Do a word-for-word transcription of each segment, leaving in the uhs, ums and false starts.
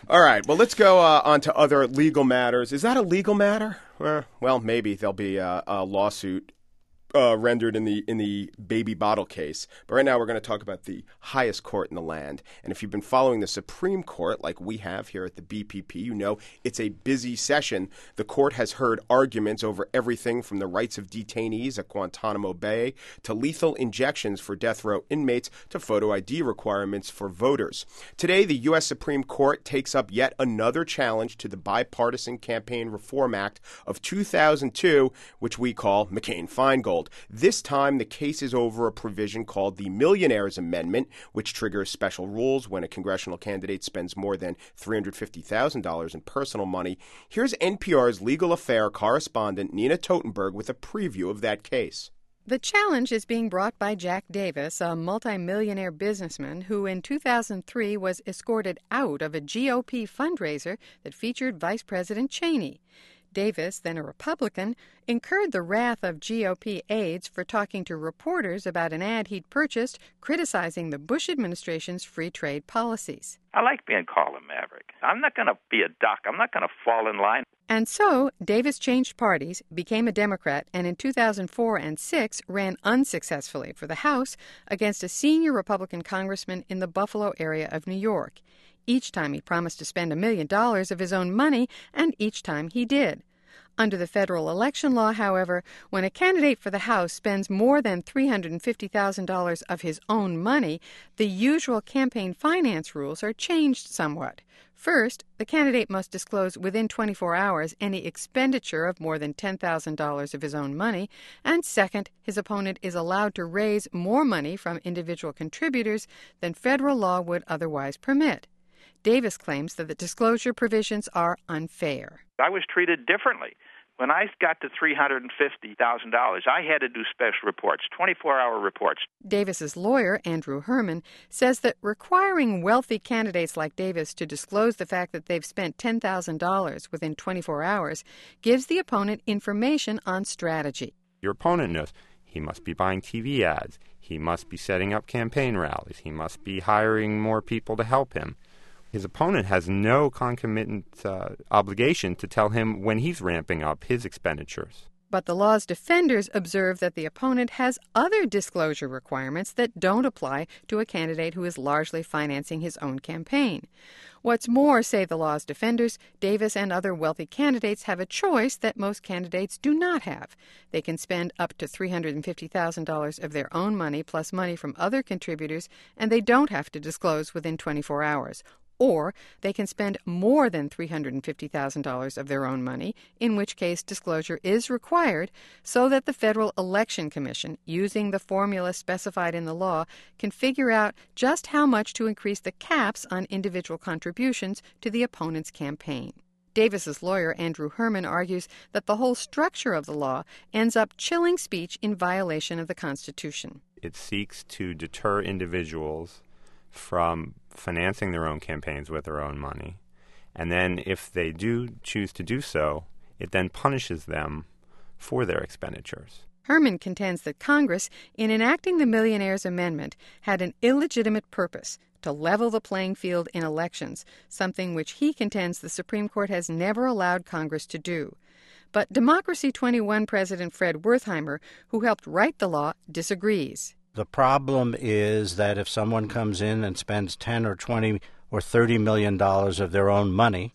All right. Well, let's go uh, on to other legal matters. Is that a legal matter? Uh, well, maybe there'll be a, a lawsuit Uh, rendered in the in the baby bottle case. But right now we're going to talk about the highest court in the land. And if you've been following the Supreme Court like we have here at the B P P, you know it's a busy session. The court has heard arguments over everything from the rights of detainees at Guantanamo Bay to lethal injections for death row inmates to photo I D requirements for voters. Today, the U S Supreme Court takes up yet another challenge to the Bipartisan Campaign Reform Act of two thousand two, which we call McCain-Feingold. This time, the case is over a provision called the Millionaire's Amendment, which triggers special rules when a congressional candidate spends more than three hundred fifty thousand dollars in personal money. Here's N P R's legal affair correspondent Nina Totenberg with a preview of that case. The challenge is being brought by Jack Davis, a multimillionaire businessman who in two thousand three was escorted out of a G O P fundraiser that featured Vice President Cheney. Davis, then a Republican, incurred the wrath of G O P aides for talking to reporters about an ad he'd purchased criticizing the Bush administration's free trade policies. I like being called a maverick. I'm not going to be a duck. I'm not going to fall in line. And so, Davis changed parties, became a Democrat, and in two thousand four and six ran unsuccessfully for the House against a senior Republican congressman in the Buffalo area of New York. Each time he promised to spend a million dollars of his own money, and each time he did. Under the federal election law, however, when a candidate for the House spends more than three hundred fifty thousand dollars of his own money, the usual campaign finance rules are changed somewhat. First, the candidate must disclose within twenty-four hours any expenditure of more than ten thousand dollars of his own money, and second, his opponent is allowed to raise more money from individual contributors than federal law would otherwise permit. Davis claims that the disclosure provisions are unfair. I was treated differently. When I got to three hundred fifty thousand dollars, I had to do special reports, twenty-four hour reports. Davis's lawyer, Andrew Herman, says that requiring wealthy candidates like Davis to disclose the fact that they've spent ten thousand dollars within twenty-four hours gives the opponent information on strategy. Your opponent knows he must be buying T V ads. He must be setting up campaign rallies. He must be hiring more people to help him. His opponent has no concomitant uh, obligation to tell him when he's ramping up his expenditures. But the law's defenders observe that the opponent has other disclosure requirements that don't apply to a candidate who is largely financing his own campaign. What's more, say the law's defenders, Davis and other wealthy candidates have a choice that most candidates do not have. They can spend up to three hundred fifty thousand dollars of their own money plus money from other contributors, and they don't have to disclose within twenty-four hours. Or they can spend more than three hundred fifty thousand dollars of their own money, in which case disclosure is required so that the Federal Election Commission, using the formula specified in the law, can figure out just how much to increase the caps on individual contributions to the opponent's campaign. Davis's lawyer, Andrew Herman, argues that the whole structure of the law ends up chilling speech in violation of the Constitution. It seeks to deter individuals from financing their own campaigns with their own money. And then if they do choose to do so, it then punishes them for their expenditures. Herman contends that Congress, in enacting the Millionaire's Amendment, had an illegitimate purpose to level the playing field in elections, something which he contends the Supreme Court has never allowed Congress to do. But Democracy twenty-one President Fred Wertheimer, who helped write the law, disagrees. The problem is that if someone comes in and spends ten or twenty or thirty million dollars of their own money,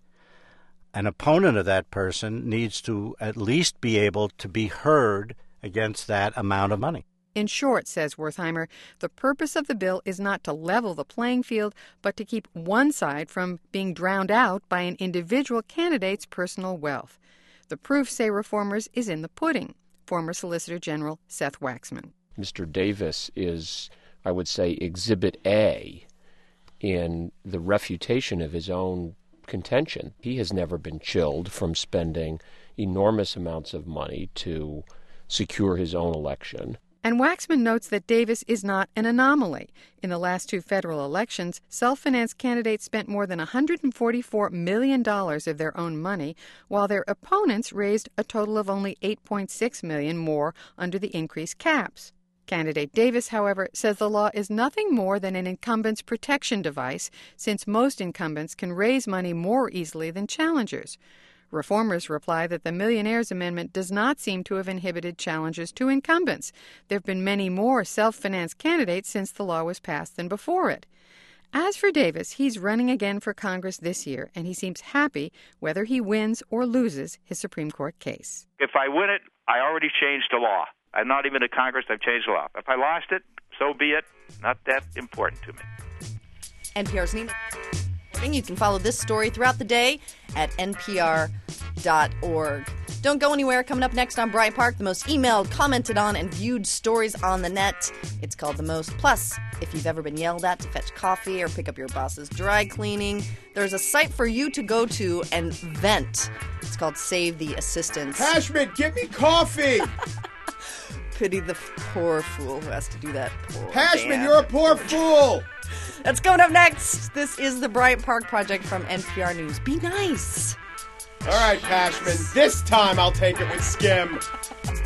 an opponent of that person needs to at least be able to be heard against that amount of money. In short, says Wertheimer, the purpose of the bill is not to level the playing field, but to keep one side from being drowned out by an individual candidate's personal wealth. The proof, say reformers, is in the pudding. Former Solicitor General Seth Waxman. Mister Davis is, I would say, Exhibit A in the refutation of his own contention. He has never been chilled from spending enormous amounts of money to secure his own election. And Waxman notes that Davis is not an anomaly. In the last two federal elections, self-financed candidates spent more than one hundred forty-four million dollars of their own money, while their opponents raised a total of only eight point six million dollars more under the increased caps. Candidate Davis, however, says the law is nothing more than an incumbent's protection device, since most incumbents can raise money more easily than challengers. Reformers reply that the Millionaires Amendment does not seem to have inhibited challengers to incumbents. There have been many more self-financed candidates since the law was passed than before it. As for Davis, he's running again for Congress this year, and he seems happy whether he wins or loses his Supreme Court case. If I win it, I already changed the law. I'm not even in Congress, I've changed the law. If I lost it, so be it. Not that important to me. N P R's Nina. You can follow this story throughout the day at N P R dot org. Don't go anywhere. Coming up next on Breitbart, the most emailed, commented on, and viewed stories on the net. It's called The Most. Plus, if you've ever been yelled at to fetch coffee or pick up your boss's dry cleaning, there's a site for you to go to and vent. It's called Save the Assistants. Hashman, get me coffee! Pity the poor fool who has to do that. Poor Hashman, Dan. you're a poor fool! That's coming up next. This is the Breitbart Project from N P R News. Be nice. All right, Pashman, this time I'll take it with Skim.